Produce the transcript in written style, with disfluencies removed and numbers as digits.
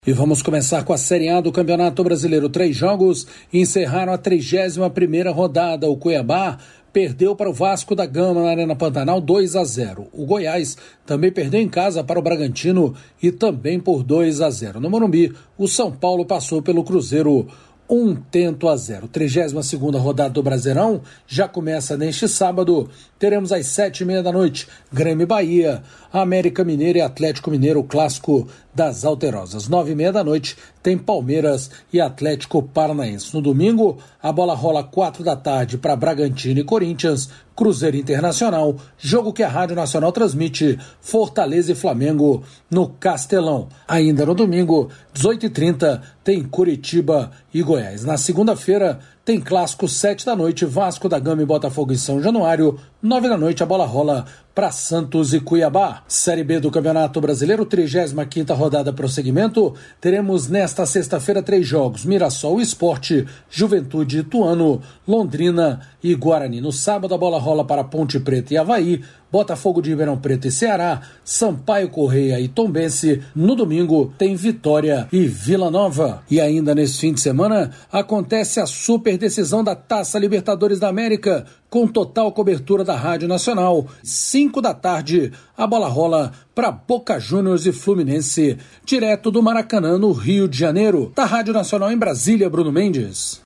E vamos começar com a Série A do Campeonato Brasileiro. 3 jogos encerraram a 31ª rodada. O Cuiabá perdeu para o Vasco da Gama na Arena Pantanal 2-0. O Goiás também perdeu em casa para o Bragantino e também por 2-0. No Morumbi, o São Paulo passou pelo Cruzeiro 1-0. 32ª rodada do Brasileirão já começa neste sábado. Teremos às 7h30 da noite Grêmio e Bahia, América Mineiro e Atlético Mineiro, o clássico das Alterosas. 9h30 da noite tem Palmeiras e Atlético Paranaense. No domingo, a bola rola 4 da tarde para Bragantino e Corinthians, Cruzeiro Internacional, jogo que a Rádio Nacional transmite, Fortaleza e Flamengo no Castelão. Ainda no domingo, 18h30, tem Curitiba e Goiás. Na segunda-feira, tem clássico 7 da noite, Vasco da Gama e Botafogo em São Januário. 9 da noite, a bola rola para Santos e Cuiabá. Série B do Campeonato Brasileiro, 35ª rodada prosseguimento. Teremos nesta sexta-feira 3 jogos: Mirassol e Sport, Juventude e Ituano, Londrina e Guarani. No sábado, a bola rola para Ponte Preta e Avaí, Botafogo de Ribeirão Preto e Ceará, Sampaio Correia e Tombense. No domingo tem Vitória e Vila Nova. E ainda nesse fim de semana acontece a super decisão da Taça Libertadores da América, com total cobertura da Rádio Nacional. 5 da tarde, a bola rola para Boca Juniors e Fluminense, direto do Maracanã, no Rio de Janeiro. Da Rádio Nacional em Brasília, Bruno Mendes.